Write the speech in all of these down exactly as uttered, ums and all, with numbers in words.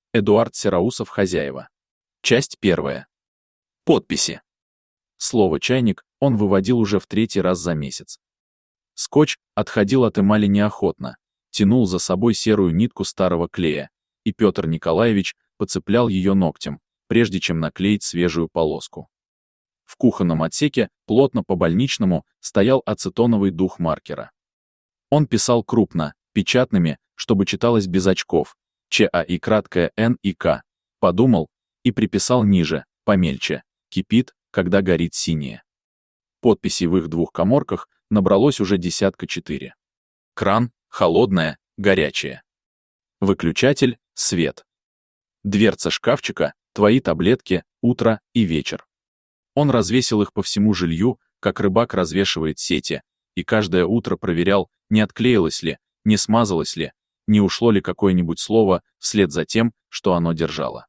Эдуард Сероусов, хозяева. Часть первая. Подписи. Слово «чайник» он выводил уже в третий раз за месяц. Скотч отходил от эмали неохотно, тянул за собой серую нитку старого клея, и Петр Николаевич поцеплял ее ногтем, прежде чем наклеить свежую полоску. В кухонном отсеке, плотно по-больничному, стоял ацетоновый дух маркера. Он писал крупно, печатными, чтобы читалось без очков, ЧА и краткое Н и К, подумал, и приписал ниже, помельче, кипит, когда горит синее. Подписей в их двух каморках набралось уже десятка четыре. Кран — холодное, горячее. Выключатель — свет. Дверца шкафчика — твои таблетки, утро и вечер. Он развесил их по всему жилью, как рыбак развешивает сети, и каждое утро проверял, не отклеилось ли, не смазалось ли, не ушло ли какое-нибудь слово вслед за тем, что оно держало.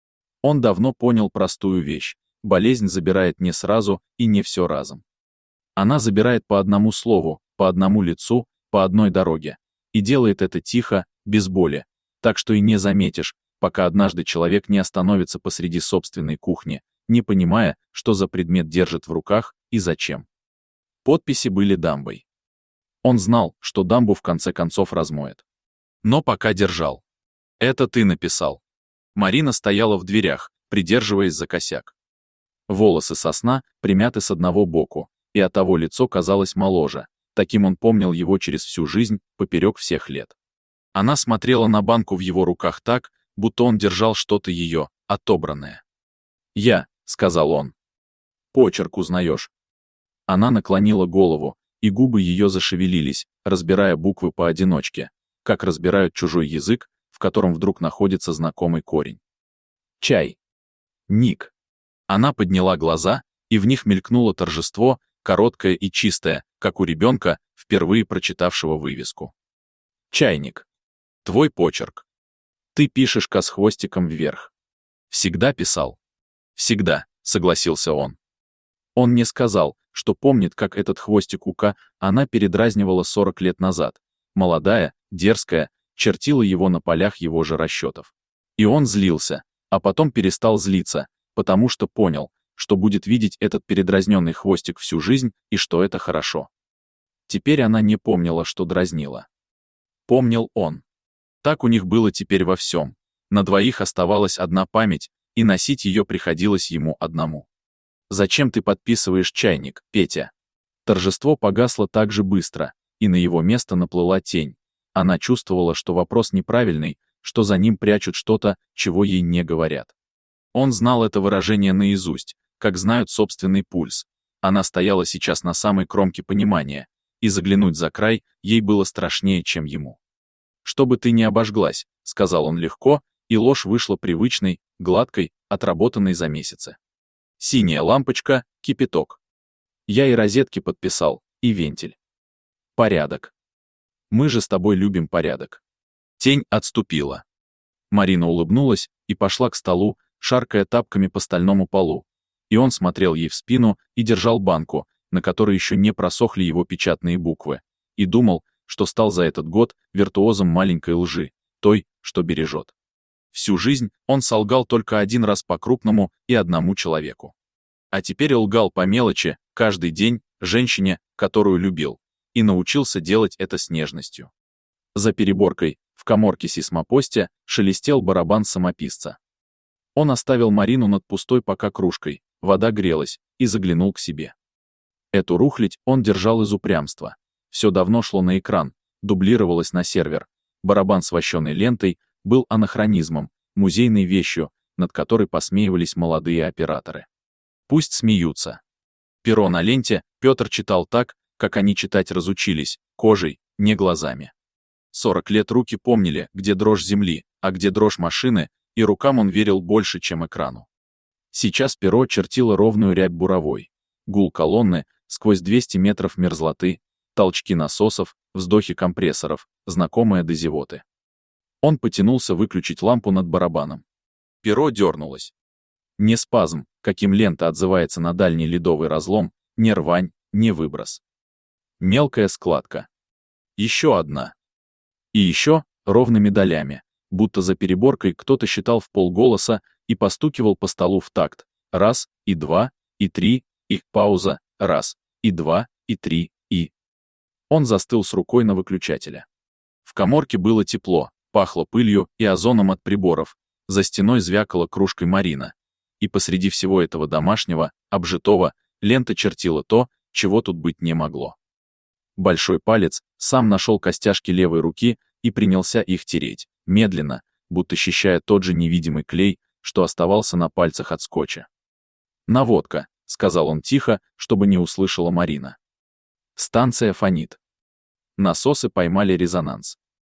Он давно понял простую вещь: болезнь забирает не сразу и не все разом. Она забирает по одному слову, по одному лицу, по одной дороге, и делает это тихо, без боли, так что и не заметишь, пока однажды человек не остановится посреди собственной кухни, не понимая, что за предмет держит в руках и зачем. Подписи были дамбой. Он знал, что дамбу в конце концов размоет. Но пока держал. «Это ты написал». Марина стояла в дверях, придерживаясь за косяк. Волосы сосна примяты с одного боку, и оттого лицо казалось моложе, таким он помнил его через всю жизнь, поперек всех лет. Она смотрела на банку в его руках так, будто он держал что-то ее, отобранное. «Я», — сказал он. «Почерк узнаешь». Она наклонила голову, и губы ее зашевелились, разбирая буквы поодиночке, как разбирают чужой язык, в котором вдруг находится знакомый корень. Чай. Ник. Она подняла глаза, и в них мелькнуло торжество, короткое и чистое, как у ребенка, впервые прочитавшего вывеску. Чайник. Твой почерк. Ты пишешь ка с хвостиком вверх. Всегда писал. Всегда, согласился он. Он не сказал, что помнит, как этот хвостик у К она передразнивала сорок лет назад. Молодая, дерзкая, чертила его на полях его же расчетов. И он злился, а потом перестал злиться, потому что понял, что будет видеть этот передразненный хвостик всю жизнь и что это хорошо. Теперь она не помнила, что дразнила. Помнил он. Так у них было теперь во всем. На двоих оставалась одна память, и носить ее приходилось ему одному. «Зачем ты подписываешь чайник, Петя?» Торжество погасло так же быстро, и на его место наплыла тень. Она чувствовала, что вопрос неправильный, что за ним прячут что-то, чего ей не говорят. Он знал это выражение наизусть, как знают собственный пульс. Она стояла сейчас на самой кромке понимания, и заглянуть за край ей было страшнее, чем ему. «Чтобы ты не обожглась», — сказал он легко, и ложь вышла привычной, гладкой, отработанной за месяцы. Синяя лампочка, кипяток. Я и розетки подписал, и вентиль. Порядок. Мы же с тобой любим порядок. Тень отступила. Марина улыбнулась и пошла к столу, шаркая тапками по стальному полу. И он смотрел ей в спину и держал банку, на которой еще не просохли его печатные буквы, и думал, что стал за этот год виртуозом маленькой лжи, той, что бережет. Всю жизнь он солгал только один раз по-крупному и одному человеку. А теперь лгал по мелочи, каждый день, женщине, которую любил, и научился делать это с нежностью. За переборкой, в каморке сейсмопостя, шелестел барабан самописца. Он оставил Марину над пустой пока кружкой, вода грелась, и заглянул к себе. Эту рухлядь он держал из упрямства. Все давно шло на экран, дублировалось на сервер. Барабан с вощеной лентой был анахронизмом, музейной вещью, над которой посмеивались молодые операторы. Пусть смеются. Перо на ленте Петр читал так, как они читать разучились, кожей, не глазами. Сорок лет руки помнили, где дрожь земли, а где дрожь машины, и рукам он верил больше, чем экрану. Сейчас перо чертило ровную рябь буровой, гул колонны, сквозь двести метров мерзлоты, толчки насосов, вздохи компрессоров, знакомые до зевоты. Он потянулся выключить лампу над барабаном. Перо дернулось. Не спазм, каким лента отзывается на дальний ледовый разлом, не рвань, не выброс. Мелкая складка. Еще одна. И еще, ровными долями, будто за переборкой кто-то считал в полголоса и постукивал по столу в такт. Раз, и два, и три, и пауза, раз, и два, и три, и... Он застыл с рукой на выключателе. В каморке было тепло, пахло пылью и озоном от приборов, за стеной звякала кружкой Марина. И посреди всего этого домашнего, обжитого, лента чертила то, чего тут быть не могло. Большой палец сам нашел костяшки левой руки и принялся их тереть, медленно, будто счищая тот же невидимый клей, что оставался на пальцах от скотча. «Наводка», — сказал он тихо, чтобы не услышала Марина. Станция фонит. Насосы поймали резонанс.